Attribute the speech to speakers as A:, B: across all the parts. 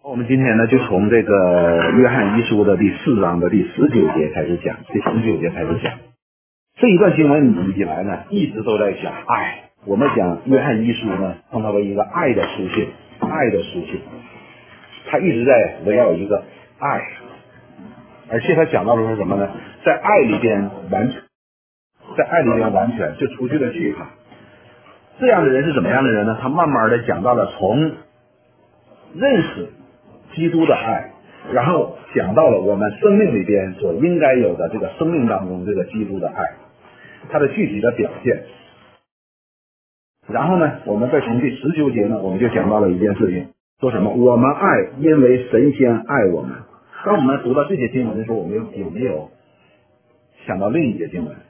A: 我们今天呢，就从这个约翰一书的第4章的第19节开始讲，第19节开始讲。这一段经文以来呢，一直都在讲爱。我们讲约翰一书呢，称它为一个爱的书信，爱的书信。它一直在围绕一个爱，而且它讲到的是什么呢？在爱里边完全，在爱里边完全就除去了惧怕。这样的人是怎么样的人呢？他慢慢的讲到了从认识基督的爱，然后讲到了我们生命里边所应该有的这个生命当中这个基督的爱，它的具体的表现。然后呢，我们再从第19节呢，我们就讲到了一件事情，说什么？我们爱，因为神先爱我们。当我们读到这些经文的时候，我们有没有想到另一节经文？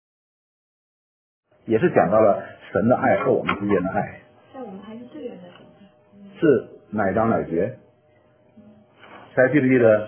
A: 也是讲到了神的爱和我们之间的爱。
B: 在我们还是罪人的时候。
A: 是哪章哪节？大家记不记得？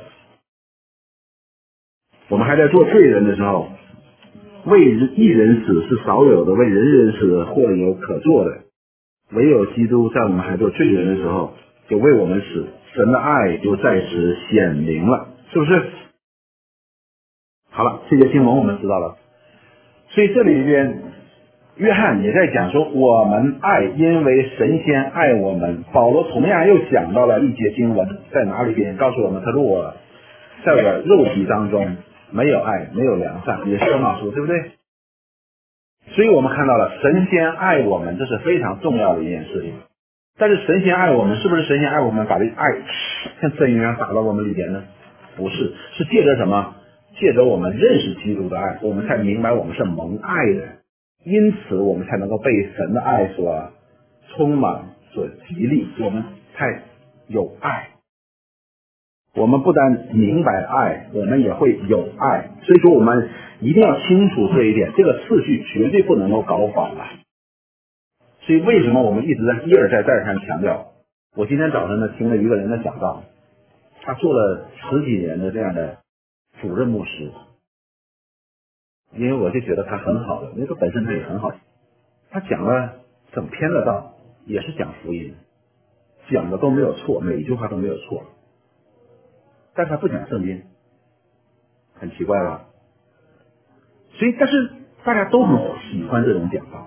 A: 我们还在做罪人的时候，为一人死是少有的，为人人死或有可做的。唯有基督在我们还做罪人的时候，就为我们死，神的爱就在此显明了，是不是？好了，这些经文我们知道了。所以这里边约翰也在讲说，我们爱，因为神先爱我们。保罗同样又讲到了一节经文，在哪里边告诉我们，他说我在我的肉体当中没有爱，没有良善，也是罗马书，对不对？所以我们看到了神先爱我们，这是非常重要的一件事情。但是神先爱我们，是不是神先爱我们把这爱像针一样打到我们里边呢？不是，是借着什么？借着我们认识基督的爱，我们才明白我们是蒙爱的，因此我们才能够被神的爱所充满，所激励，我们才有爱。我们不但明白爱，我们也会有爱。所以说我们一定要清楚这一点，这个次序绝对不能够搞反了。所以为什么我们一直在一而再再三强调？我今天早晨呢听了一个人的讲道，他做了10几年的这样的主任牧师，因为我就觉得他很好的，因为他本身他也很好，他讲了整篇的道，也是讲福音，讲的都没有错，每一句话都没有错，但他不讲圣经，很奇怪吧？所以但是大家都很喜欢这种讲道。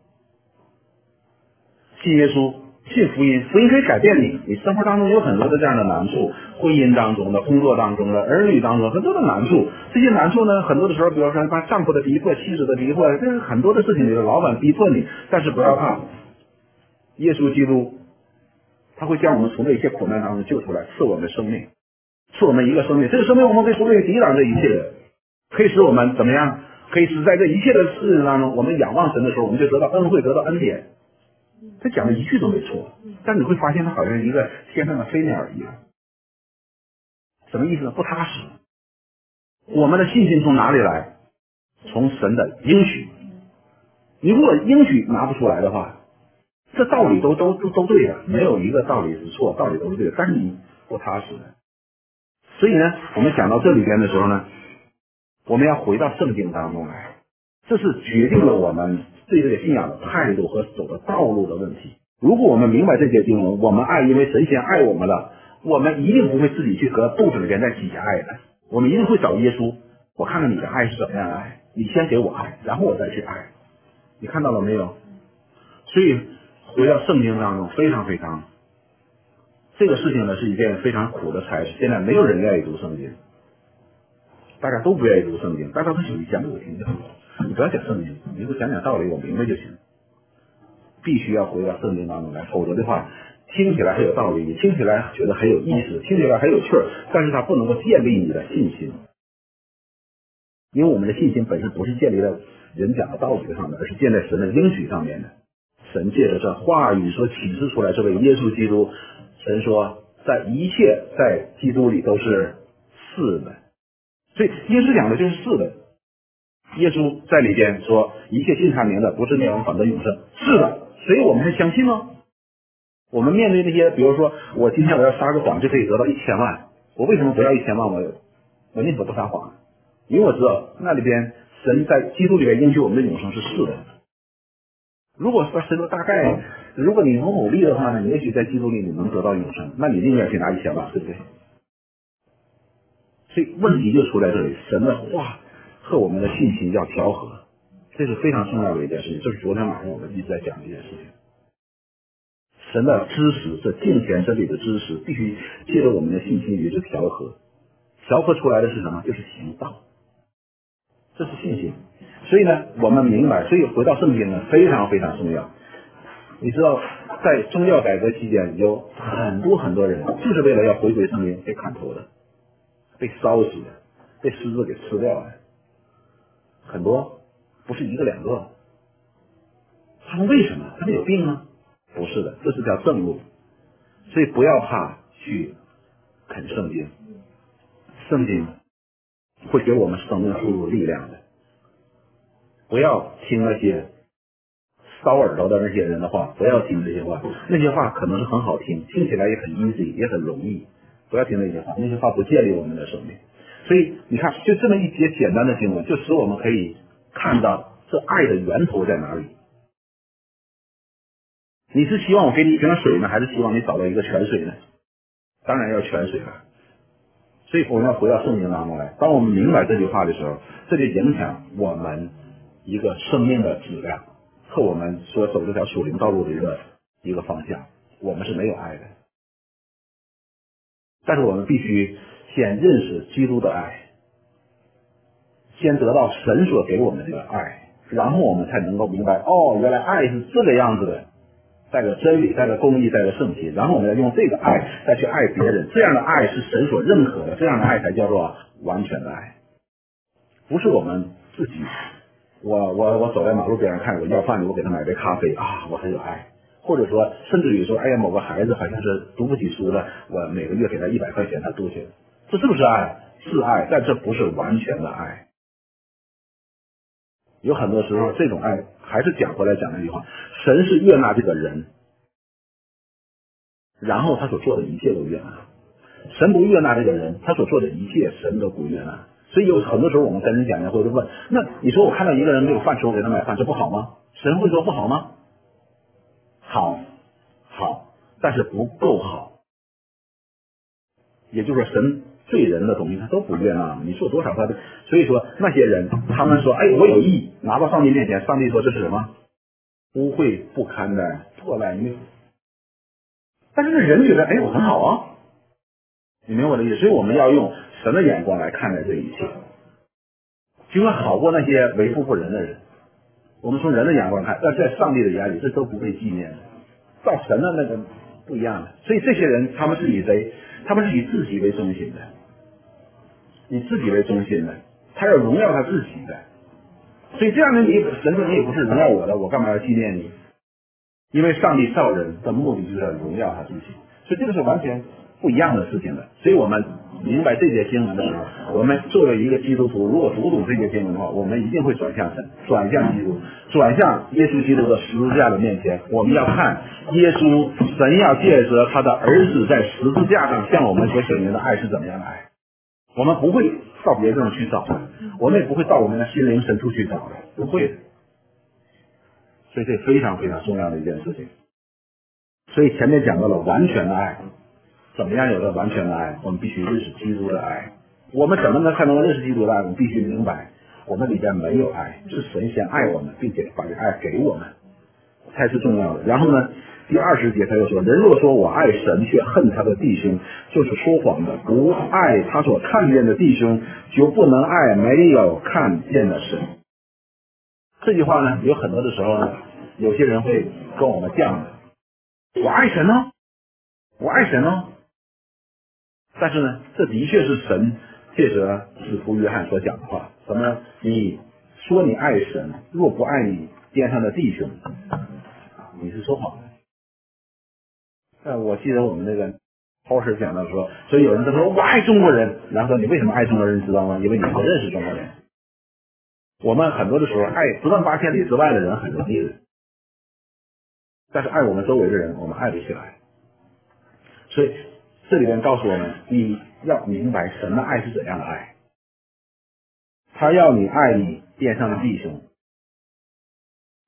A: 信耶稣，信福音，福音可以改变你。你生活当中有很多的这样的难处，婚姻当中的、工作当中的、儿女当中很多的难处。这些难处呢，很多的时候，比如说把丈夫的逼迫、妻子的逼迫，这是很多的事情，就是老板逼迫你。但是不要怕，耶稣基督他会将我们从这一切苦难当中救出来，赐我们生命，赐我们一个生命。这个生命我们可以说可以抵挡这一切的，可以使我们怎么样？可以使在这一切的事情当中，我们仰望神的时候，我们就得到恩惠，得到恩典。他讲的一句都没错，但你会发现他好像一个天上的飞鸟一样。什么意思呢？不踏实。我们的信心从哪里来？从神的应许。你如果应许拿不出来的话，这道理都对的，没有一个道理是错，道理都是对的，但是你不踏实。所以呢，我们讲到这里边的时候呢，我们要回到圣经当中来，这是决定了我们对这个信仰的态度和走的道路的问题。如果我们明白这些经文，我们爱，因为神先爱我们了，我们一定不会自己去和肚子里边再挤爱的，我们一定会找耶稣，我看看你的爱是怎么样的爱，你先给我爱，然后我再去爱。你看到了没有？所以回到圣经当中，非常非常这个事情呢是一件非常苦的差事。现在没有人愿意读圣经，大家都不愿意读圣经，大家都喜欢讲给我听就好了。你不要讲圣经，你就讲讲道理，我明白就行。必须要回到圣经当中来，否则的话，听起来很有道理，听起来觉得很有意思，听起来很有趣儿，但是它不能够建立你的信心，因为我们的信心本身不是建立在人讲的道理上的，而是建在神的应许上面的。神借着这话语所启示出来这位耶稣基督，神说在一切在基督里都是是的，所以耶稣讲的就是是的。耶稣在里边说一切信他名的不是灭亡反得永生，是的，所以我们还相信吗？我们面对那些比如说我今天我要撒个谎就可以得到1000万，我为什么不要1000万？我宁可不撒谎，因为我知道那里边神在基督里边应许我们的永生是是的。 如果说神说大概，如果你努力的话呢，你也许在基督里你能得到永生，那你宁愿去拿1000万，对不对？所以问题就出在这里，神的话和我们的信心要调和，这是非常重要的一件事情。这是昨天晚上我们一直在讲的一件事情。神的知识，这敬虔真理的知识，必须借着我们的信心与之调和，调和出来的是什么？就是行道，这是信心。所以呢，我们明白，所以回到圣经呢，非常非常重要。你知道，在宗教改革期间，有很多人就是为了要回归圣经被砍头的，被烧死的，被狮子给吃掉了，很多，不是一个两个。他们为什么？他们有病吗？不是的，这是条正路。所以不要怕去啃圣经，圣经会给我们生命注入力量的。不要听那些烧耳朵的那些人的话，不要听这些话，那些话可能是很好听，听起来也很 easy， 也很容易，不要听那些话，那些话不建立我们的生命。所以你看，就这么一节简单的经文，就使我们可以看到这爱的源头在哪里。你是希望我给你一瓶水呢，还是希望你找到一个泉水呢？当然要泉水了。所以我们要回到圣经当中来，当我们明白这句话的时候，这就影响我们一个生命的质量和我们所走这条属灵道路的一个方向。我们是没有爱的，但是我们必须先认识基督的爱，先得到神所给我们的这个爱，然后我们才能够明白，哦，原来爱是这个样子的，带着真理，带着公义，带着圣洁，然后我们要用这个爱再去爱别人，这样的爱是神所认可的，这样的爱才叫做完全的爱。不是我们自己，我走在马路边上看我要饭的，我给他买杯咖啡啊，我很有爱。或者说甚至于说，哎呀，某个孩子好像是读不起书了，我每个月给他100块钱他读去，这是不是爱？是爱，但这不是完全的爱。有很多时候这种爱还是讲回来讲那句话，神是悦纳这个人，然后他所做的一切都悦纳。神不悦纳这个人，他所做的一切神都不悦纳。所以有很多时候我们跟人讲的，或者问，那你说我看到一个人没有饭吃，我给他买饭，这不好吗？神会说不好吗？好，但是不够好。也就是说，神对人的东西他都不悦纳，你做多少他都。所以说那些人，他们说，哎，我有义，拿到上帝面前，上帝说这是什么？污秽不堪的破烂衣服。但是那人觉得，哎，我很好啊，你明白我的意思？所以我们要用神的眼光来看待这一切，就会好过那些为富不仁的人。我们从人的眼光看，但在上帝的眼里，这都不被纪念的。到神的那个不一样的。所以这些人，他们是以谁？他们是以自己为中心的，以自己为中心的，他要荣耀他自己的。所以这样的你，神说你也不是荣耀我的，我干嘛要纪念你？因为上帝造人的目的就是要荣耀他自己，所以这个是完全不一样的事情的。所以我们明白这节经文的时候，我们作为一个基督徒，如果读懂这节经文的话，我们一定会转向神，转向基督，转向耶稣基督的十字架的面前。我们要看耶稣，神要借着他的儿子在十字架上向我们所显明的爱是怎么样的爱。我们不会到别地方去找的，我们也不会到我们的心灵深处去找的，不会的。所以这非常非常重要的一件事情。所以前面讲到了完全的爱，怎么样有了完全的爱？我们必须认识基督的爱。我们怎么才能认识基督的爱？我们必须明白，我们里边没有爱，是神先爱我们，并且把这爱给我们，才是重要的。然后呢，第20节他又说，人若说我爱神，却恨他的弟兄，就是说谎的；不爱他所看见的弟兄，就不能爱没有看见的神。这句话呢，有很多的时候呢，有些人会跟我们犟的，我爱神呢，我爱神呢。但是呢，这的确是神借着使徒约翰所讲的话。什么？你说你爱神，若不爱你边上的弟兄，你是说谎的。我记得我们那个超市讲到说，所以有人都说我爱中国人，然后说你为什么爱中国人，知道吗？因为你不认识中国人。我们很多的时候爱10万8千里之外的人很容易的，但是爱我们周围的人，我们爱不起来。所以这里面告诉我们，你要明白神的爱是怎样的爱。他要你爱你边上的弟兄，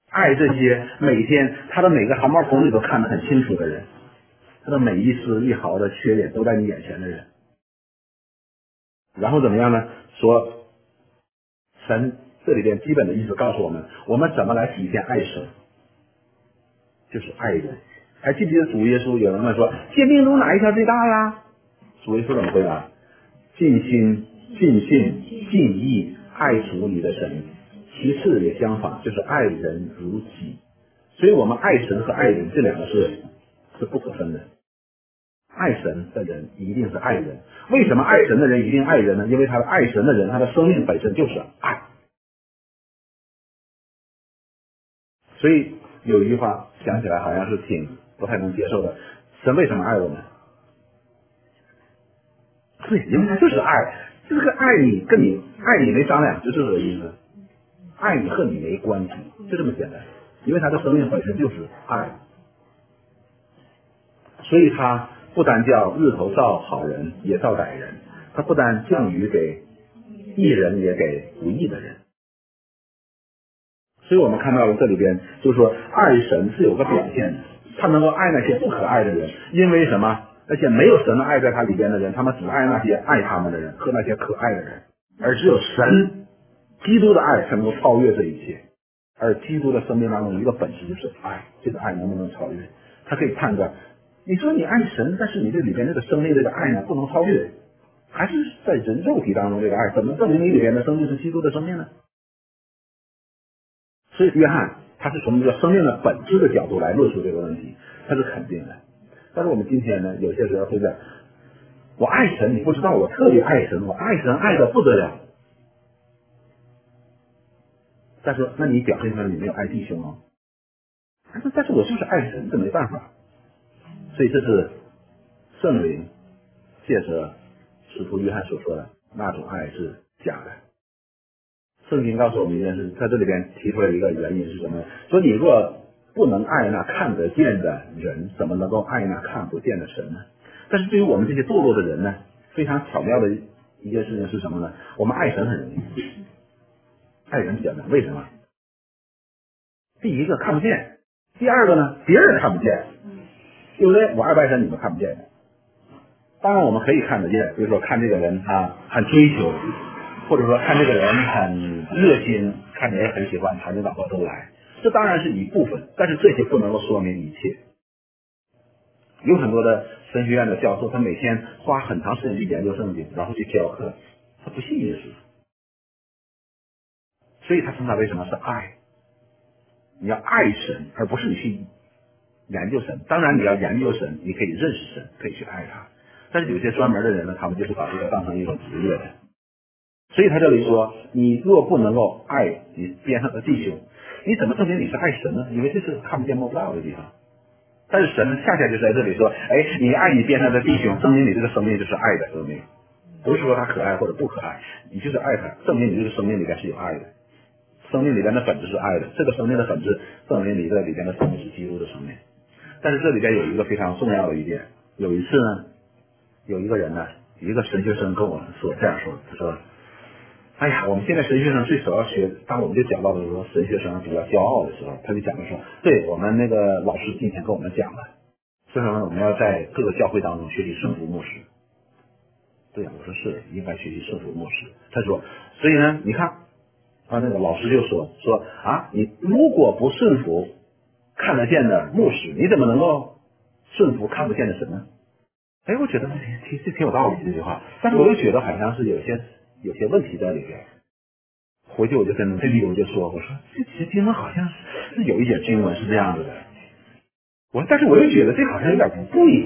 A: 爱这些每天他的每个汗毛孔里都看得很清楚的人，他的每一丝一毫的缺点都在你眼前的人。然后怎么样呢？说神这里边基本的意思告诉我们，我们怎么来体现爱神，就是爱人。还记不记得主耶稣有人问说，诫命中哪一条最大呀？主耶稣怎么回答？尽心、尽性、尽意爱主你的神，其次也相反，就是爱人如己。所以我们爱神和爱人这两个是不可分的。爱神的人一定是爱人。为什么爱神的人一定爱人呢？因为他的爱神的人，他的生命本身就是爱。所以有一句话想起来好像是挺不太能接受的，神为什么爱我们？对，因为他就是爱，这个爱你跟你爱你没商量，就这个意思。爱你和你没关系，就这么简单。因为他的生命本身就是爱，所以他不单叫日头照好人也照歹人，他不但降雨给义人也给不义的人。所以我们看到了这里边就是说爱神是有个表现的，他能够爱那些不可爱的人，因为什么？那些没有神的爱在他里边的人，他们只爱那些爱他们的人和那些可爱的人，而只有神基督的爱才能够超越这一切。而基督的生命当中一个本质就是爱，这个爱能不能超越？他可以判断，你说你爱神，但是你这里边这个生命这个爱呢不能超越，还是在人肉体当中这个爱，怎么证明你里边的生命是基督的生命呢？所以约翰他是从一个生命的本质的角度来论述这个问题，他是肯定的。但是我们今天呢，有些时候会讲，我爱神，你不知道我特别爱神，我爱神爱的不得了。但是那你表现出来你没有爱弟兄哦。但是我就是爱神，这没办法。所以这是圣灵借着使徒约翰所说的那种爱是假的。圣经告诉我们一件事，在这里边提出了一个原因是什么？说你若不能爱那看得见的人，怎么能够爱那看不见的神呢？但是对于我们这些堕落的人呢，非常巧妙的一件事情是什么呢？我们爱神很容易，爱人比较难。为什么？第一个看不见，第二个呢，别人看不见，对不对？我爱不爱神你们看不见。当然我们可以看得见，比如说看这个人他很追求，或者说看这个人很热心，看人很喜欢，谈着老婆都来，这当然是一部分，但是这些不能够说明一切。有很多的神学院的教授，他每天花很长时间去研究圣经，然后去教课，他不信耶稣，所以他称他为什么是爱？你要爱神，而不是你去研究神。当然你要研究神，你可以认识神，可以去爱他。但是有些专门的人呢，他们就是把这个当成一种职业的。所以他这里说，你若不能够爱你边上的弟兄，你怎么证明你是爱神呢？因为这是看不见摸不到的地方。但是神恰恰就在这里说，哎，你爱你边上的弟兄，证明你这个生命就是爱的生命，不是说他可爱或者不可爱，你就是爱他，证明你这个生命里边是有爱的。生命里边的本质是爱的，这个生命的本质证明你这里边的生命是基督的生命。但是这里边有一个非常重要的一点，有一次呢，有一个人呢，一个神学生跟我说这样说，他说，哎呀，我们现在神学生最首要学，当我们就讲到的时候，神学生比较骄傲的时候，他就讲的说，对我们那个老师今天跟我们讲了，所以说我们要在各个教会当中学习圣徒牧师。对呀，我说是应该学习圣徒牧师。他说，所以呢，你看。那个老师就说啊，你如果不顺服看得见的牧师，你怎么能够顺服看不见的神呢？哎，我觉得其实挺有道理这句话，但是我又觉得好像是有些问题在里边。回去我就跟这弟兄就说，我说这其实经文好像是有一点经文是这样子的，但是我又觉得这好像有点不对，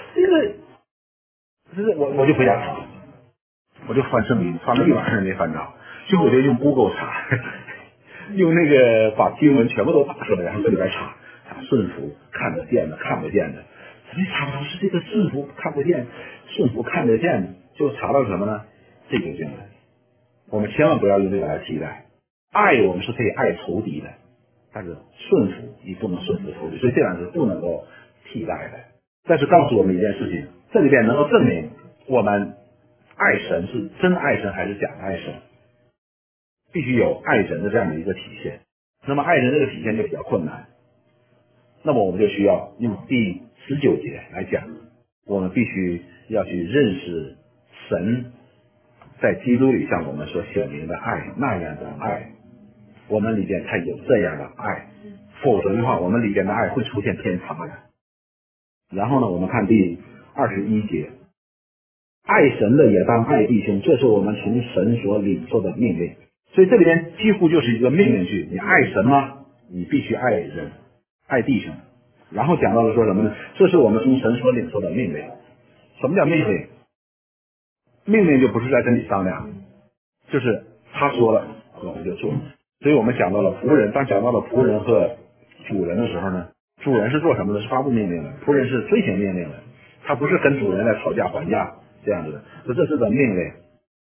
A: 我就回家查，我就翻圣经，翻了一晚上也没翻着。最后我就用 Google 查，用那个把经文全部都打出来，然后这里边查顺服看得见的看不见的，怎么查不到是这个顺服看不见，顺服看得见的，就查到什么呢？这个经文。我们千万不要用这个来替代。爱我们是可以爱仇敌的，但是顺服你不能顺服仇敌，所以这两是不能够替代的。但是告诉我们一件事情，这里边能够证明我们爱神是真爱神还是假的爱神。必须有爱人的这样的一个体现。 那么爱人这个体现就比较困难。那么我们就需要用第19节来讲，我们必须要去认识神在基督里向我们所显明的爱，那样的爱，我们里边才有这样的爱，否则的话，我们里边的爱会出现偏差的。然后呢，我们看第21节，爱神的也当爱弟兄，这是我们从神所领受的命令。所以这里边几乎就是一个命令句，你爱神吗？你必须爱人，爱弟兄。然后讲到了说什么呢？这是我们从神所领受的命令。什么叫命令？命令就不是在跟你商量，就是他说了我们就做。所以我们讲到了仆人，当讲到了仆人和主人的时候呢，主人是做什么的？是发布命令的，仆人是遵行命令的，他不是跟主人来讨价还价这样子的。这是个命令。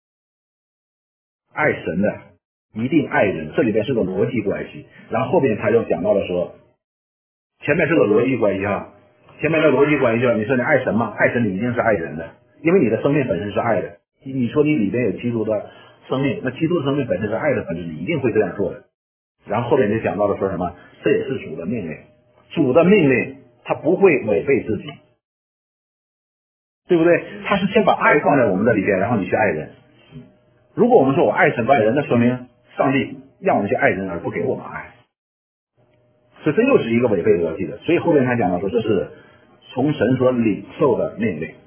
A: 爱神的一定爱人，这里边是个逻辑关系。然后后边他又讲到了说，前面是个逻辑关系啊，前面的逻辑关系就是你说你爱神吗？爱神你一定是爱人的，因为你的生命本身是爱的。你说你里边有基督的生命，那基督的生命本身是爱的本质，你一定会这样做的。然后后边就讲到了说什么，这也是主的命令，主的命令他不会违背自己，对不对？他是先把爱放在我们的里边，然后你去爱人。如果我们说我爱神不爱人，那说明上帝让我们去爱人而不给我们爱，所以这又是一个违背逻辑的。所以后面他讲到说这是从神所领受的命令。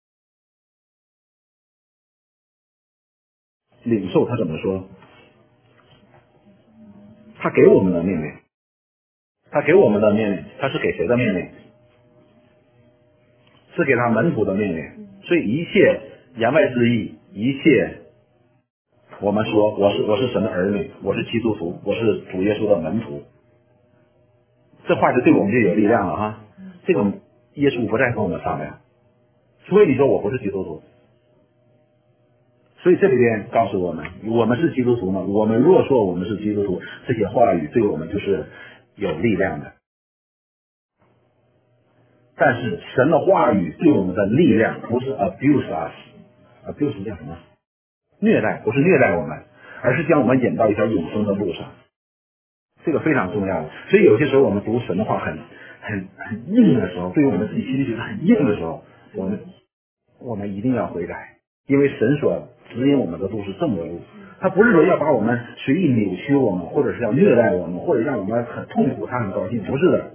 A: 领受他怎么说？他给我们的命令，他给我们的命令，他是给谁的命令？是给他门徒的命令。所以一切言外之意，一切我们说我是神的儿女，我是基督徒，我是主耶稣的门徒，这话就对我们就有力量了哈。这个耶稣不再跟我们商量，除非你说我不是基督徒。所以这里边告诉我们，我们是基督徒吗？我们若说我们是基督徒，这些话语对我们就是有力量的。但是神的话语对我们的力量不是 abuse us，abuse 叫什么？虐待，不是虐待我们，而是将我们引到一条永生的路上。这个非常重要。所以有些时候我们读神的话很硬的时候，对于我们自己心里觉得很硬的时候，我们一定要悔改，因为神所指引我们的路是正的路，他不是说要把我们随意扭曲我们，或者是要虐待我们，或者让我们很痛苦，他很高兴，不是的。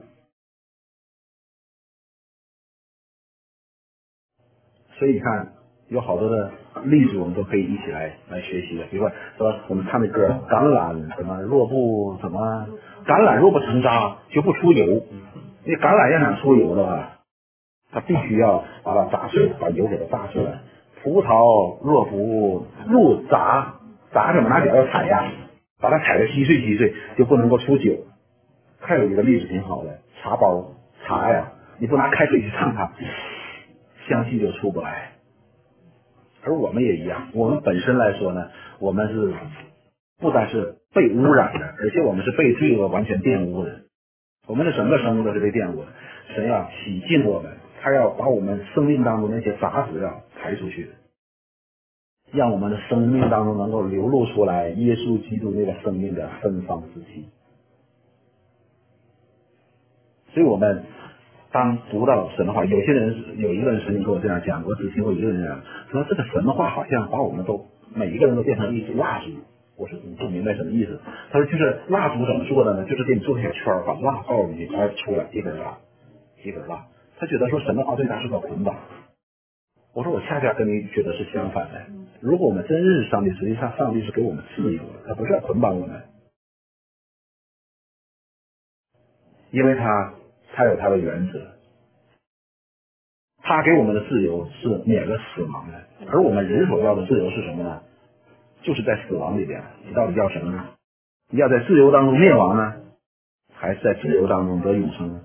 A: 所以你看，有好多的例子我们都可以一起来学习的。比如说我们唱的歌，橄榄什么若不怎么，橄榄若不成渣就不出油。那橄榄要想出油的话，它必须要把它炸碎，把油给它炸出来。葡萄若不入炸什么？拿脚要踩呀，把它踩得稀碎稀碎，就不能够出酒。还有一个例子挺好的，茶包茶呀，你不拿开水去烫它，香气就出不来。而我们也一样，我们本身来说呢，我们是不但是被污染的，而且我们是被罪恶完全玷污的。我们的整个生命都是被玷污的。神要洗净我们，他要把我们生命当中那些杂质要排出去，让我们的生命当中能够流露出来耶稣基督那个生命的芬芳之气。所以我们当读到神的话，有一个人曾经跟我这样讲，我只听过一个人讲，说这个神的话好像把我们都每一个人都变成一支蜡烛。我说你不明白什么意思？他说就是蜡烛怎么做的呢？就是给你做个小圈，把蜡倒进去，然后出来一根蜡，一根蜡。他觉得说神的话对他是个捆绑。我说我恰恰跟你觉得是相反的。如果我们真认识上帝，实际上上帝是给我们自由的，他不是要捆绑我们，因为他有他的原则。他给我们的自由是免了死亡的，而我们人所要的自由是什么呢？就是在死亡里边。你到底要什么呢？你要在自由当中灭亡呢，还是在自由当中得永生呢？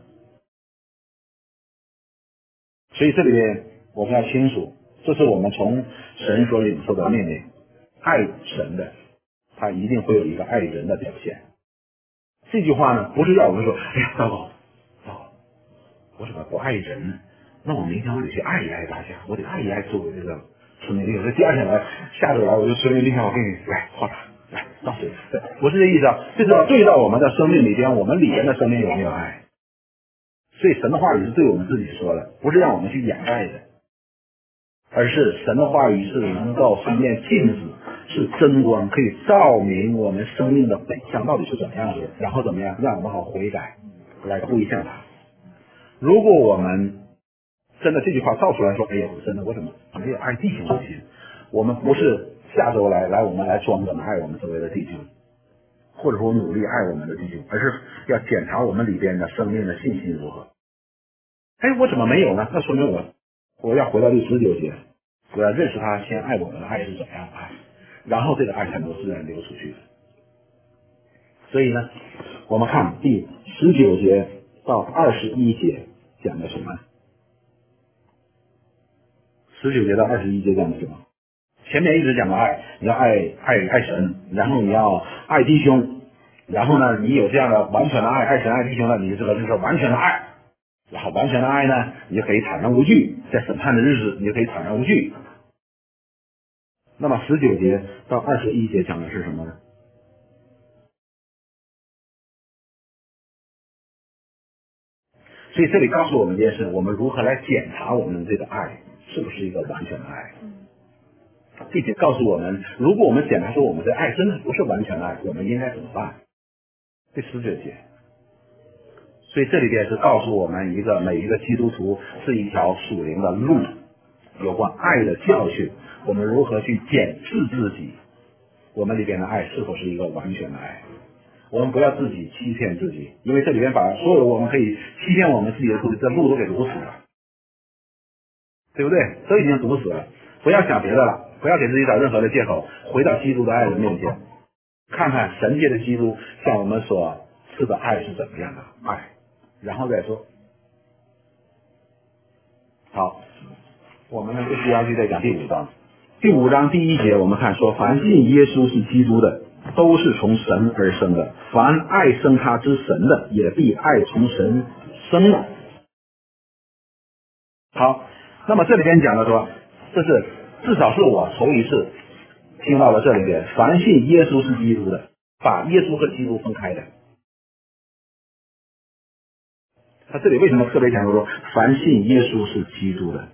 A: 所以这里边我们要清楚，这是我们从神所领受的命令。爱神的，他一定会有一个爱人的表现。这句话呢，不是要我们说，哎呀，糟糕，我怎么不爱人呢？那我明天我得去爱一爱大家，我得爱一爱周围这个村民弟兄。这第二天来，下周来我就村民弟兄，我给你来画哎，倒是对，不是这意思啊，就是要对到我们的生命里边，我们里边的生命有没有爱？所以神的话语是对我们自己说的，不是让我们去掩盖的，而是神的话语是能够是面镜子，是真光，可以照明我们生命的本相到底是怎么样的，然后怎么样让我们好悔改，来归向他。如果我们真的这句话造出来说，哎呀，真的我怎么没有爱弟兄的心？我们不是下周来我们来装怎么爱我们周围的弟兄，或者说努力爱我们的弟兄，而是要检查我们里边的生命的信心如何。哎，我怎么没有呢？那说明我要回到第19节，我要认识他先爱我们的爱是怎样的爱，然后这个爱才能自然流出去。所以呢，我们看第19节到21节讲的什么？19节到21节讲的什么？前面一直讲的爱，你要爱神，然后你要爱弟兄，然后呢，你有这样的完全的爱神爱弟兄呢，你这个就是完全的爱。然后完全的爱呢，你就可以坦然无惧，在审判的日子，你就可以坦然无惧。那么19节到21节讲的是什么呢？所以这里告诉我们一件事，我们如何来检查我们这个爱是不是一个完全的爱，并且告诉我们，如果我们检查出我们的爱真的不是完全的爱，我们应该怎么办？第19节。所以这里边是告诉我们每一个基督徒是一条属灵的路，有关爱的教训，我们如何去检视自己，我们里边的爱是否是一个完全的爱。我们不要自己欺骗自己，因为这里边把所有我们可以欺骗我们自己的路都给堵死了，对不对？都已经堵死了。不要想别的了，不要给自己找任何的借口，回到基督的爱的面前，看看神界的基督向我们所赐的爱是怎么样的爱，然后再说。好，我们呢就需要去再讲第5章。第5章第1节，我们看说，凡信耶稣是基督的，都是从神而生的；凡爱生他之神的，也必爱从神生的。好，那么这里边讲的说，这是至少是我头一次听到了这里边，凡信耶稣是基督的，把耶稣和基督分开的。他这里为什么特别强调说凡信耶稣是基督的？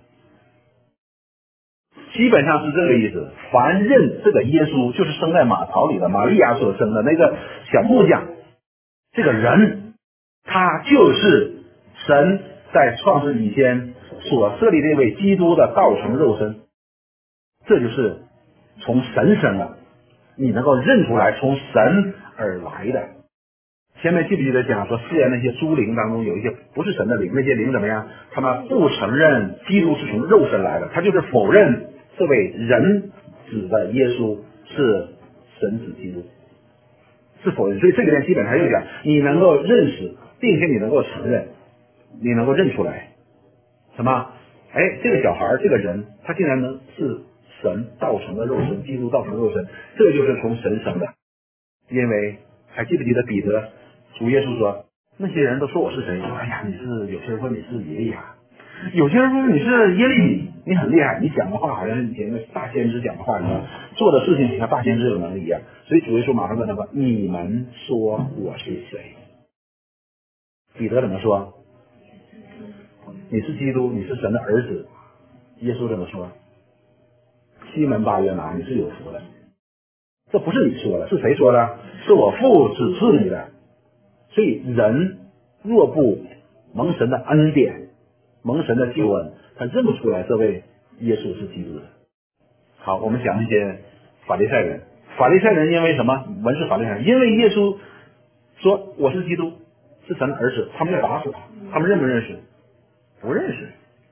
A: 基本上是这个意思，凡认这个耶稣就是生在马槽里的玛利亚所生的那个小木匠，这个人他就是神在创世以前所设立这位基督的道成肉身，这就是从神生的，你能够认出来从神而来的。前面记不记得讲说，世界那些诸灵当中有一些不是神的灵，那些灵怎么样？他们不承认基督是从肉身来的，他就是否认这位人子的耶稣是神子基督，是否认。所以这里面基本上就讲，你能够认识，并且你能够承认，你能够认出来什么？哎，这个小孩这个人，他竟然能是神道成的肉身，基督道成肉身，这就是从神生的。因为还记不记得彼得主耶稣说，那些人都说我是谁？哎呀，有些人说你是以利亚，有些人说你是耶利米，你很厉害，你讲的话好像以前的大先知讲的话一样，做的事情像大先知有能力一样。所以主耶稣马上问他说，你们说我是谁？彼得怎么说？你是基督，你是神的儿子。耶稣怎么说？西门巴约拿，你是有福的。这不是你说的，是谁说的？是我父指示你的。所以人若不蒙神的恩典，蒙神的救恩，他认不出来这位耶稣是基督的。好，我们讲一些法利赛人。法利赛人因为什么？文士法利赛人因为耶稣说我是基督，是神的儿子，他们要打死他。他们认不认识？不认识。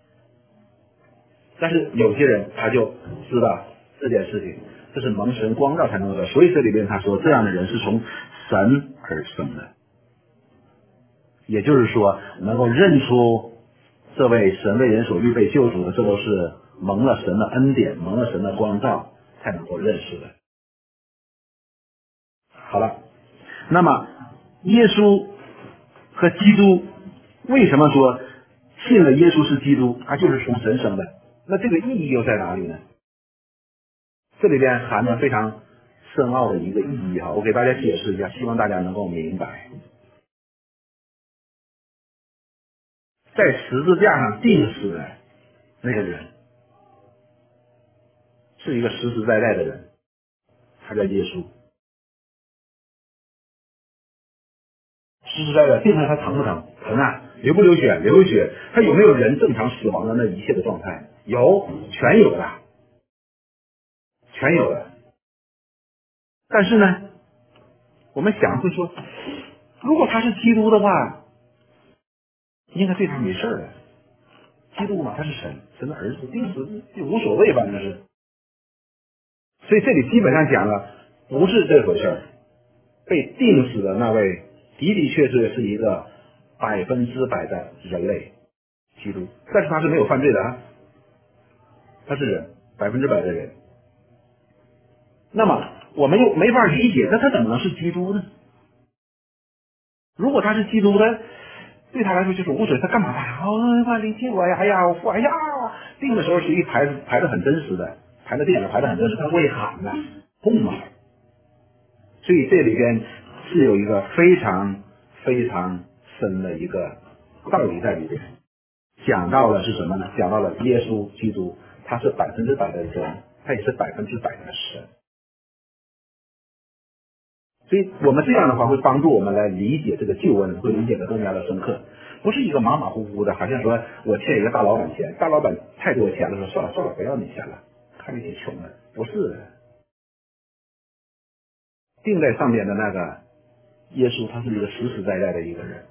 A: 但是有些人他就知道这件事情，这是蒙神光照才能的。所以这里边他说，这样的人是从神而生的，也就是说能够认出这位神为人所预备救主的，这都是蒙了神的恩典，蒙了神的光照才能够认识的。好了，那么耶稣和基督为什么说信了耶稣是基督，他就是从神生的？那这个意义又在哪里呢？这里边含的非常深奥的一个意义哈，我给大家解释一下，希望大家能够明白。在十字架上钉死的那个人，是一个实实在在的人，他叫耶稣。实实在在钉上他疼不疼？疼啊！流不流血？流血。他有没有人正常死亡的那一切的状态？有，全有的，全有的。但是呢，我们想会说，如果他是基督的话，应该对他没事的。基督嘛，他是神，神的儿子，钉死就无所谓吧，那是。所以这里基本上讲了，不是这回事儿。被钉死的那位的的确确是一个100%的人类，基督，但是他是没有犯罪的啊，他是人，100%的人。那么我们又没法理解，那他怎么能是基督呢？如果他是基督的，对他来说就是无所谓，他干嘛呀？哦，理解我呀！哎呀，我哎呀，钉的时候是一排的很真实的，排的电影排的很真实，他会喊的，痛嘛。所以这里边是有一个非常非常深的一个道理在里边。讲到了是什么呢？讲到了耶稣基督，他是100%的人，他也是100%的神。所以我们这样的话会帮助我们来理解这个救恩，会理解的更加的深刻，不是一个马马虎虎的，好像说我欠一个大老板钱，大老板太多钱了，说算了算了，不要你钱了，看你挺穷的，不是的。钉在上面的那个耶稣，他是一个实实在在的一个人。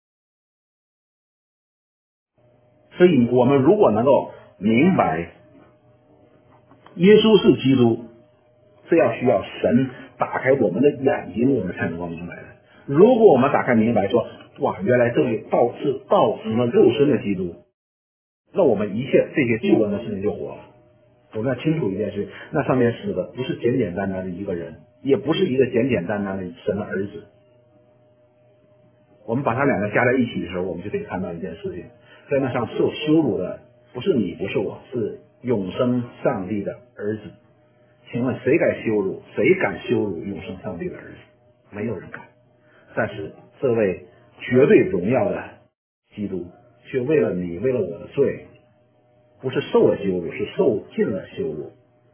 A: 所以我们如果能够明白耶稣是基督，这要需要神打开我们的眼睛，我们才能够明白的。如果我们打开明白说，哇，原来这位道成了肉身的基督，那我们一切这些救恩的事情就活了。我们要清楚一件事，那上面死的不是简简单单的一个人，也不是一个简简单单的神的儿子。我们把他两个加在一起的时候，我们就可以看到一件事情，在那上受羞辱的不是你，不是我，是永生上帝的儿子。请问谁敢羞辱？谁敢羞辱永生上帝的儿子？没有人敢。但是这位绝对荣耀的基督，却为了你，为了我的罪，不是受了羞辱，是受尽了羞辱。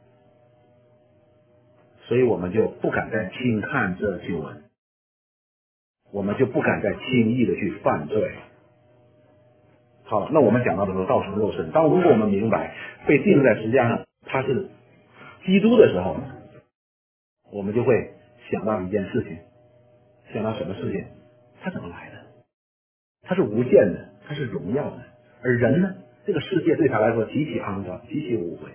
A: 所以我们就不敢再轻看这救恩，我们就不敢再轻易的去犯罪。好，那我们讲到的时候，道成肉身。当如果我们明白被钉在十字架上他是基督的时候，我们就会想到一件事情，想到什么事情？他怎么来的？他是无限的，他是荣耀的，而人呢？这个世界对他来说极其肮脏，极其污秽。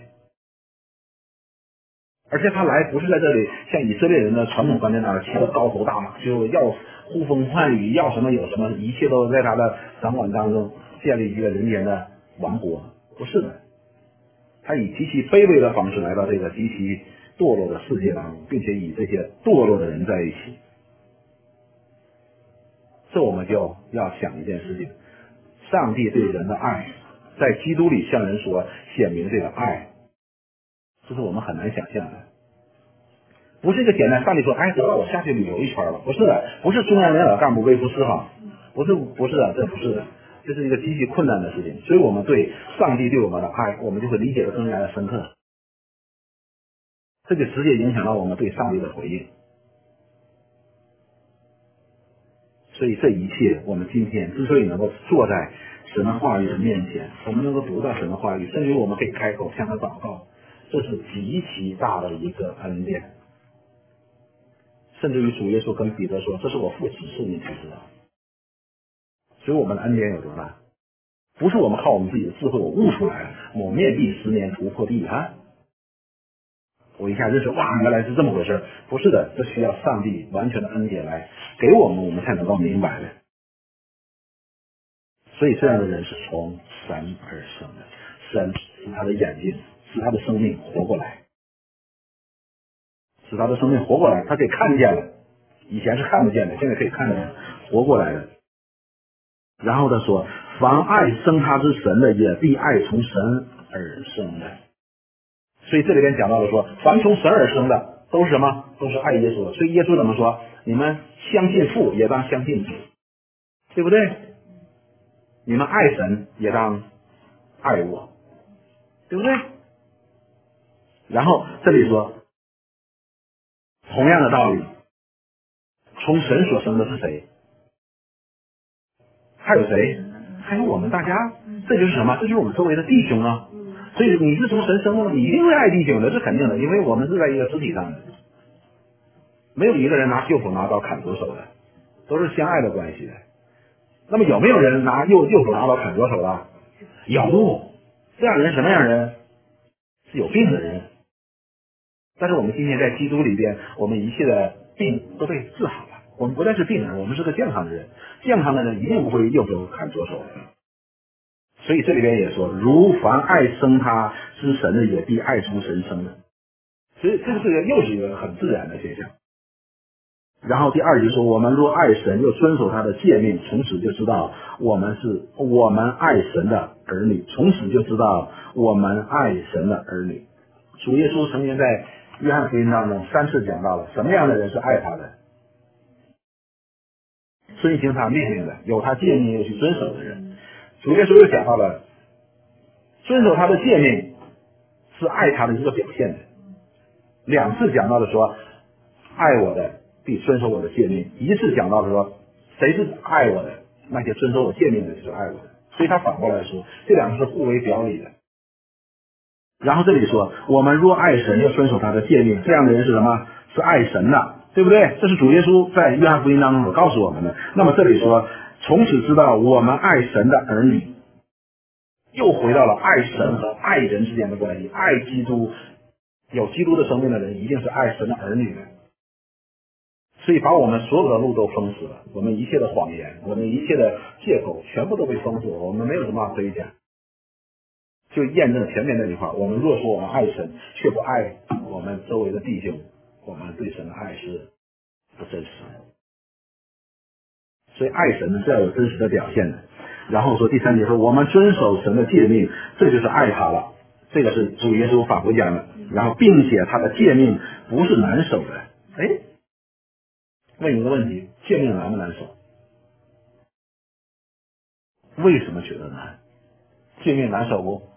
A: 而且他来不是在这里像以色列人的传统观念那样骑着高头大马，就要呼风唤雨，要什么有什么，一切都在他的掌管当中建立一个人间的王国。不是的，他以极其卑微的方式来到这个极其堕落的世界当中，并且与这些堕落的人在一起。这我们就要想一件事情，上帝对人的爱在基督里向人所显明这个爱，这是我们很难想象的。不是一个简单，上帝说，哎，得了，我下去旅游一圈了。不是的，不是中央领导干部微服私访，不是的，这不是的，这是一个极其困难的事情。所以我们对上帝对我们的爱，我们就会理解的更加的深刻。这就直接影响到我们对上帝的回应。所以这一切，我们今天之所以能够坐在神的话语的面前，我们能够读到神的话语，甚至于我们可以开口向他祷告，这是极其大的一个恩典。甚至于主耶稣跟彼得说，这是我父指示你才知道。所以我们的恩典有多大？不是我们靠我们自己的智慧我悟出来的，我面壁10年突破地啊！我一下认识，哇，原来是这么回事。不是的，这需要上帝完全的恩典来给我们，我们才能够明白的。所以这样的人是从神而生的，神使他的眼睛，使他的生命活过来，使他的生命活过来，他可以看见了，以前是看不见的，现在可以看见，活过来的。然后他说，凡爱生他之神的，也必爱从神而生的。所以这里边讲到了说，凡从神而生的， 都是什么？都是爱耶稣的。所以耶稣怎么说？你们相信父也当相信子，对不对？你们爱神也当爱我，对不对？然后这里说，同样的道理，从神所生的是谁？还有谁？还有我们大家。这就是什么？这就是我们周围的弟兄啊。所以你是从神生的，你一定会爱弟兄的，是肯定的，因为我们是在一个肢体上的，没有一个人拿右手拿刀砍左手的，都是相爱的关系的。那么有没有人拿右手拿刀砍左手的？有，这样的人什么样的人？是有病的人。但是我们今天在基督里边，我们一切的病都被治好了。我们不再是病人，我们是个健康的人。健康的人一定不会右手砍左手的。所以这里边也说，如凡爱生他之神的，也必爱从神生的。所以这个又是一个很自然的现象。然后第二节说，我们若爱神，又遵守他的诫命，从此就知道我们爱神的儿女，从此就知道我们爱神的儿女。主耶稣曾经在约翰福音当中3次讲到了什么样的人是爱他的，遵行他命令的，有他诫命又去遵守的人。主耶稣又讲到了遵守他的诫命是爱他的一个表现的。2次讲到了说，爱我的必遵守我的诫命。1次讲到了说，谁是爱我的，那些遵守我诫命的就是爱我的。所以他反过来说，这两个是互为表里的。然后这里说，我们若爱神，又遵守他的诫命，这样的人是什么？是爱神的，对不对？这是主耶稣在约翰福音当中所告诉我们的。那么这里说，从此知道我们爱神的儿女，又回到了爱神和爱人之间的关系。爱基督，有基督的生命的人，一定是爱神的儿女的。所以把我们所有的路都封死了，我们一切的谎言，我们一切的借口，全部都被封死了，我们没有什么可以讲。就验证前面那句话，我们若说我们爱神，却不爱我们周围的弟兄，我们对神的爱是不真实的。所以爱神呢是要有真实的表现的。然后说第3节说，我们遵守神的诫命，这就是爱他了。这个是主耶稣反复讲的。然后并且他的诫命不是难守的。问一个问题，诫命难不难守？为什么觉得难？诫命难守不？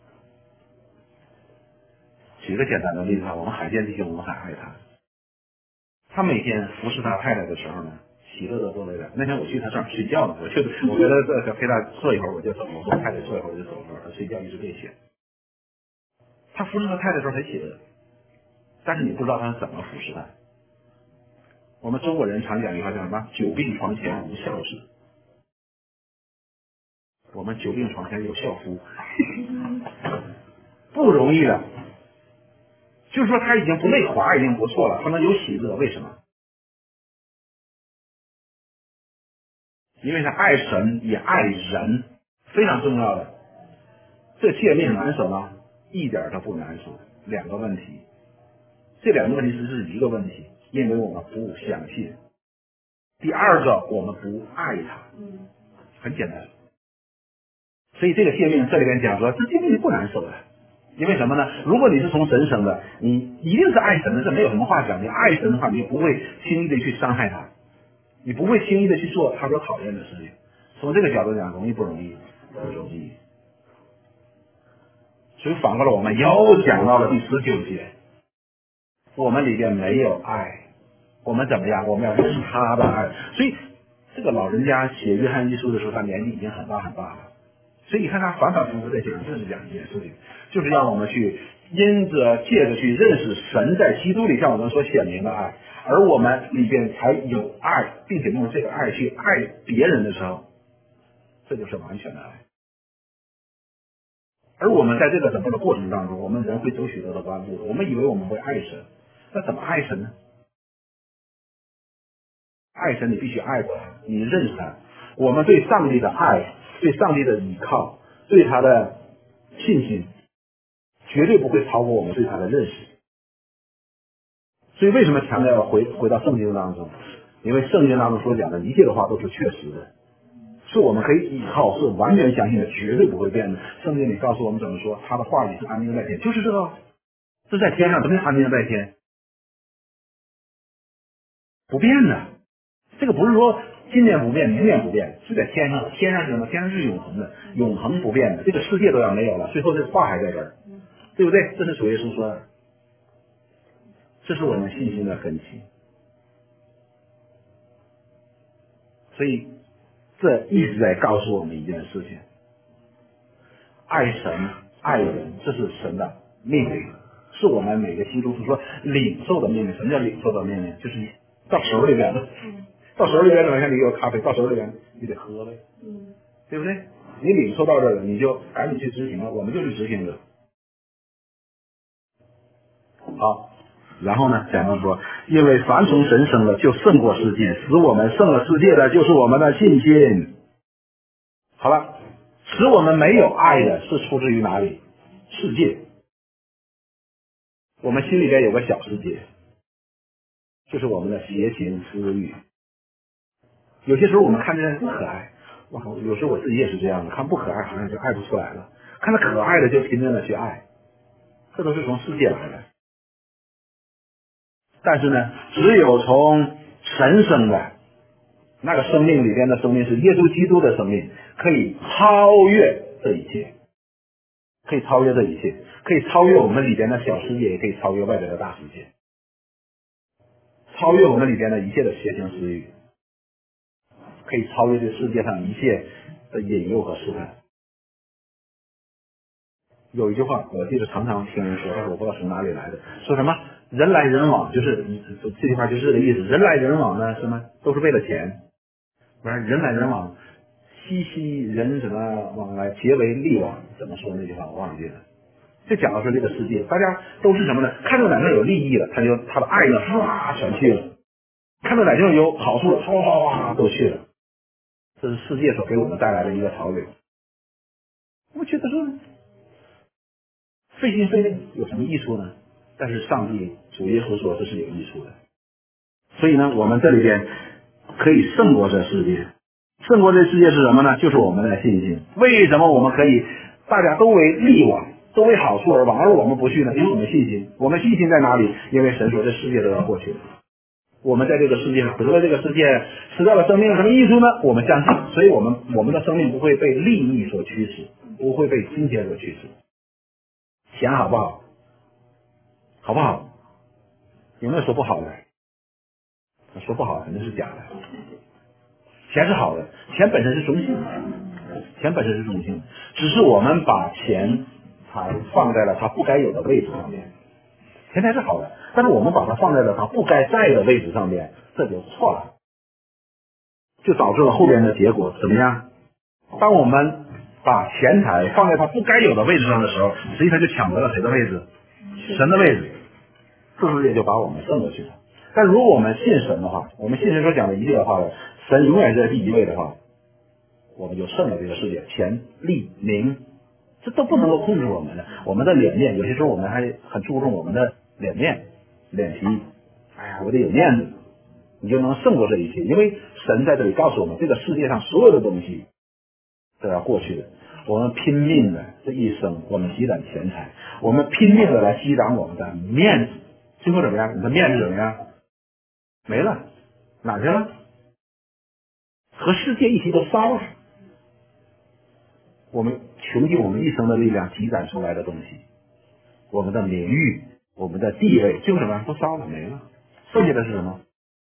A: 举个简单的例子，我们海鲜弟兄，我们很爱他。他每天服侍他太太的时候呢，喜乐的不得了。那天我去他这儿睡觉呢，我觉得这陪他坐一会儿我就走，我和太太坐一会儿我就走了，他睡觉一直别醒。他服侍他太太的时候很喜乐，但是你不知道他是怎么服侍他。我们中国人常讲一句话叫什么？久病床前无孝子。我们久病床前有孝夫，不容易的。就是说他已经不内滑，已经不错了，他能有喜乐，为什么？因为他爱神也爱人，非常重要的。这诫命难守吗？一点都不难守。2个问题，这2个问题其实是一个问题，因为我们不相信。第2个，我们不爱他，很简单。所以这个诫命这里边讲说，这诫命不难守的。因为什么呢？如果你是从神生的，你一定是爱神的，这没有什么话讲。你爱神的话，你不会轻易的去伤害他，你不会轻易的去做他所讨厌的事情。从这个角度讲，容易不容易？不容易。所以反过来，我们又讲到了第19节，我们里边没有爱，我们怎么样？我们要认他的爱。所以这个老人家写约翰一书的时候，他年纪已经很大很大了。所以你看他反反复复在讲，就是讲一件事情，就是让我们去借着去认识神在基督里向我们所显明的爱，而我们里边才有爱，并且用这个爱去爱别人的时候，这就是完全的爱。而我们在这个整个的过程当中，我们人会走许多的弯路，我们以为我们会爱神，那怎么爱神呢？爱神你必须爱过他，你认识他。我们对上帝的爱，对上帝的依靠，对他的信心，绝对不会超过我们对他的认识。所以为什么强调要回到圣经当中？因为圣经当中所讲的一切的话都是确实的，是我们可以依靠，是完全相信的，绝对不会变的。圣经里告诉我们怎么说，他的话语是安定在天，就是这个，这在天上怎么安定在天？ 不变的。这个不是说今年不变，明年不变，是在天上。天上是什么？天上是永恒的，永恒不变的。这个世界都要没有了，最后这个话还在这儿，对不对？这是主耶稣说的，这是我们信心的根基。所以这一直在告诉我们一件事情：爱神爱人，这是神的命令，是我们每个基督徒说领受的命令。什么叫领受的命令？就是到手里边了，到手里边了，像你有咖啡，到手里边你得喝呗，对不对？你领受到这了，你就赶紧去执行了，我们就去执行了。好，然后呢，讲到说，因为凡从神生的就胜过世界，使我们胜了世界的就是我们的信心。好了，使我们没有爱的是出自于哪里？世界。我们心里边有个小世界，就是我们的邪情私欲。有些时候我们看着不可爱，哇，有时候我自己也是这样的，看不可爱好像就爱不出来了，看到可爱的就拼命的去爱，这都是从世界来的。但是呢，只有从神生的那个生命里边的生命是耶稣基督的生命，可以超越这一切，可以超越这一切，可以超越我们里边的小世界，也可以超越外边的大世界，超越我们里边的一切的邪情私欲，可以超越这世界上一切的引诱和试探。有一句话我记得常常听人说，但是我不知道从哪里来的，说什么人来人往，就是这句话就是这个意思，人来人往呢什么都是为了钱，不然人来人往，熙熙人什么往来，结为利往，怎么说那句话我忘记了。这讲的是这个世界，大家都是什么呢？看到哪边有利益了，他的爱呢唰全去了，看到哪地方有好处了，哗哗哗都去了。这是世界所给我们带来的一个潮流。我觉得说费心费力有什么益处呢？但是上帝主耶稣说这是有益处的。所以呢，我们这里边可以胜过这世界。胜过这世界是什么呢？就是我们的信心。为什么我们可以大家都为利往，都为好处而往，而我们不去呢？因为我们信心。我们信心在哪里？因为神说这世界都要过去。我们在这个世界上得了这个世界吃到了生命有什么益处呢？我们相信，所以我们的生命不会被利益所驱使，不会被金钱所驱使。钱好不好？好不好？有没有说不好的？说不好肯定是假的。钱是好的，钱本身是中性的，钱本身是中性的，只是我们把钱财放在了它不该有的位置上面。钱财是好的，但是我们把它放在了它不该在的位置上面，这就错了，就导致了后边的结果怎么样？当我们把钱财放在它不该有的位置上的时候，实际上就抢得了谁的位置？神的位置，这世界就把我们胜过去了。但如果我们信神的话，我们信神所讲的一切的话，神永远是在第一位的话，我们就胜了这个世界。钱、利、名，这都不能够控制我们的。我们的脸面，有些时候我们还很注重我们的脸面、脸皮。哎呀，我得有面子，你就能胜过这一切。因为神在这里告诉我们，这个世界上所有的东西都要过去的。我们拼命的这一生，我们积攒钱财，我们拼命的来积攒我们的面子。最后怎么样？你的面子怎么样？没了，哪去了？和世界一起都烧了。我们穷尽我们一生的力量积攒出来的东西，我们的名誉、我们的地位，最后怎么样？都烧了，没了。剩下的是什么？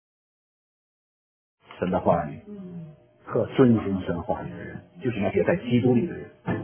A: 神的话语和遵行神话语的人，就是那些在基督里的人。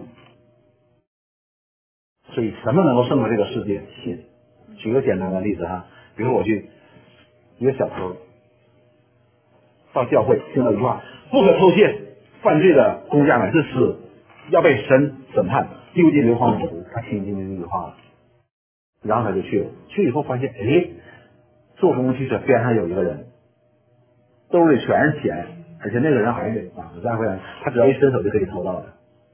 A: 所以什么能够胜过这个世界？信。举个简单的例子哈，比如我去一个小偷到教会听了一句话，不可偷窃，犯罪的工价乃是死，要被神审判，丢进硫磺火湖。他听进这句话了，然后他就去了。去以后发现，哎，坐公共汽车边上有一个人，兜里全是钱，而且那个人还是再回来，他只要一伸手就可以偷到的。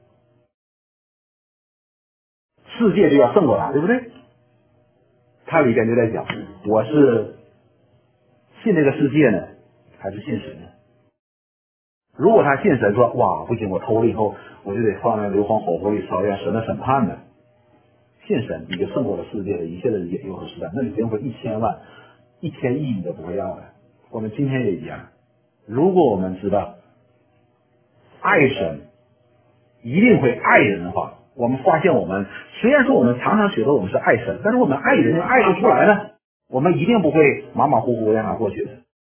A: 世界就要胜过他，对不对？他里边就在讲，我是信这个世界呢，还是信神呢？如果他信神，说哇不行，我偷了以后我就得放在硫磺火湖里烧，让神的审判呢。信神，你就胜过了世界的一切的引诱和试探，那你不用说1000万、1000亿你都不会要的。 我们今天也一样。如果我们知道爱神一定会爱人的话，我们发现我们虽然说我们常常觉得我们是爱神，但是我们爱人又爱不出来呢，我们一定不会马马虎虎让他过去的，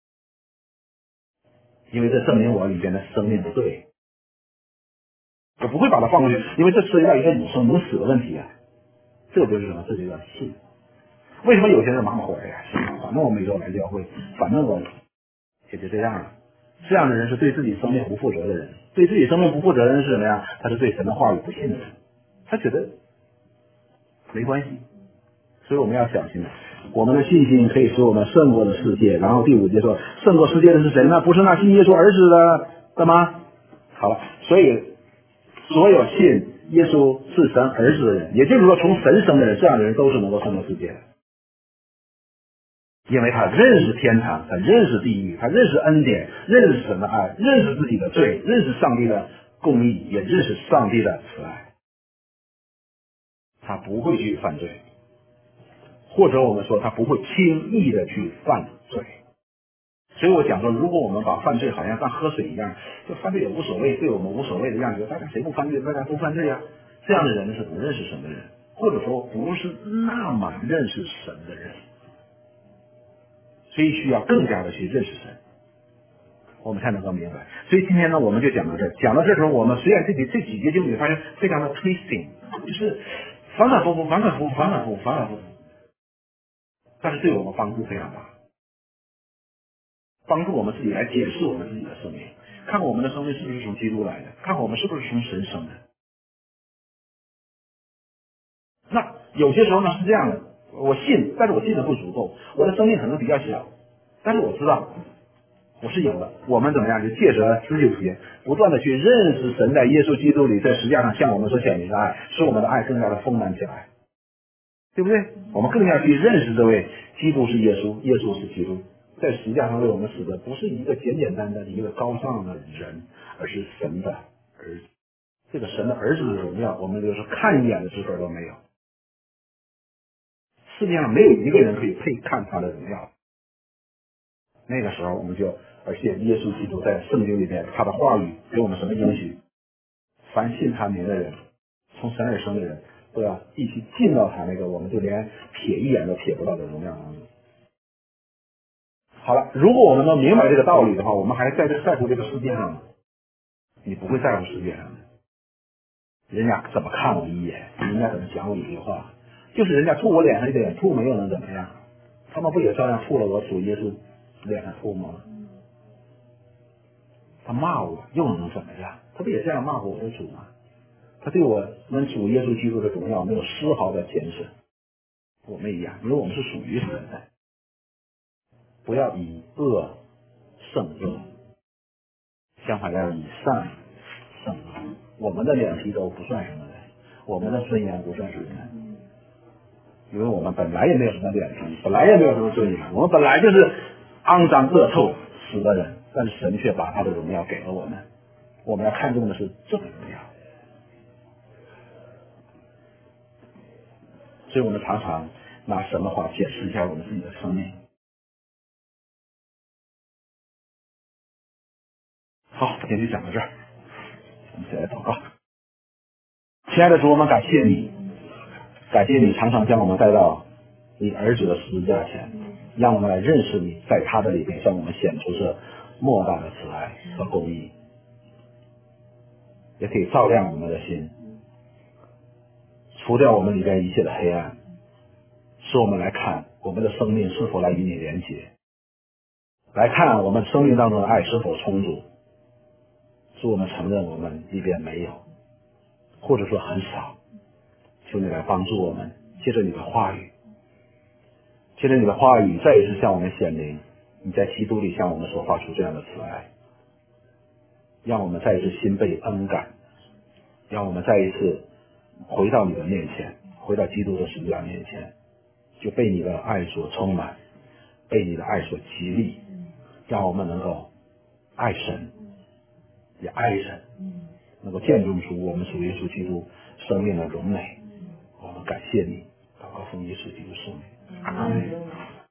A: 因为这证明我里边的生命不对，我不会把它放过去，因为这涉及到一个永生永死的问题啊。这就是什么？这就叫信。为什么有些人马马虎虎呀？反正我每周来教会，反正我也就这样了。这样的人是对自己生命不负责的人。对自己生命不负责的人是什么呀？他是对神的话语不信的人。他觉得没关系。所以我们要小心，我们的信心可以使我们胜过了世界。然后第5节说，胜过世界的是谁呢？不是那信耶稣儿子的吗？好了，所以所有信耶稣是神儿子的人，也就是说从神生的人，这样的人都是能够胜过世界的。因为他认识天堂，他认识地狱，他认识恩典，认识神的爱，认识自己的罪，认识上帝的公义，也认识上帝的慈爱。他不会去犯罪，或者我们说他不会轻易的去犯罪。所以我讲说，如果我们把犯罪好像当喝水一样，就犯罪也无所谓，对我们无所谓的样子，大家谁不犯罪，大家都犯罪啊。这样的人是不认识神的人，或者说不是那么认识神的人。所以需要更加的去认识神，我们才能够明白。所以今天呢，我们就讲到这儿。讲到这时候，我们虽然这几节经文发现非常的 twisting， 就是反反复复，但是对我们帮助非常大，帮助我们自己来解释我们自己的生命，看看我们的生命是不是从基督来的，看看我们是不是从神生的。那有些时候呢是这样的，我信，但是我信的不足够，我的生命可能比较小，但是我知道我是有的。我们怎么样？就借着19节，不断的去认识神在耶稣基督里在十字架上向我们所显明的爱，使我们的爱更加的丰满起来，对不对？我们更加去认识这位基督是耶稣，耶稣是基督，在十字架上为我们死的不是一个简简单单的一个高尚的人，而是神的儿子。这个神的儿子的荣耀，我们就是看一眼的资格都没有。世界上没有一个人可以配看他的荣耀。那个时候我们就，而且耶稣基督在圣经里面，他的话语给我们什么应许？凡信他名的人，从神而生的人，都要一起进到他那个我们就连瞥一眼都瞥不到的荣耀当中。好了，如果我们能明白这个道理的话，我们还在乎这个世界上吗？你不会在乎世界上的，人家怎么看我一眼，人家怎么讲我一句话，就是人家吐我脸上一点吐没有能怎么样？他们不也照样吐了我主耶稣脸上吐吗？他骂我又能怎么样？他不也这样骂过我的主吗？他对我们主耶稣基督的荣耀没有丝毫的减损。我们一样，因为我们是属于神的。不要以恶胜恶，相反要以善胜恶。我们的脸皮都不算什么的，我们的尊严不算什么的，因为我们本来也没有什么脸皮，本来也没有什么尊严，我们本来就是肮脏恶臭死的人，但是神却把他的荣耀给了我们。我们要看重的是这个荣耀。所以我们常常拿神的话解释一下我们自己的生命。好，今天就讲到这儿，我们一起来祷告。亲爱的主，我们感谢你，感谢你常常将我们带到你儿子的十字架前，让我们来认识你，在他的里面向我们显出这莫大的慈爱和公义，也可以照亮我们的心，除掉我们里边一切的黑暗，使我们来看我们的生命是否来与你连结，来看我们生命当中的爱是否充足，使我们承认我们里边没有，或者说很少。求你来帮助我们，借着你的话语，借着你的话语再一次向我们显明你在基督里向我们所发出这样的慈爱，让我们再一次心被恩感，让我们再一次回到你的面前，回到基督的十字架面前，就被你的爱所充满，被你的爱所激励，让我们能够爱神也爱人，能够见证出我们属耶稣基督生命的荣美。我们感谢你，祷告奉耶稣基督圣名，阿门。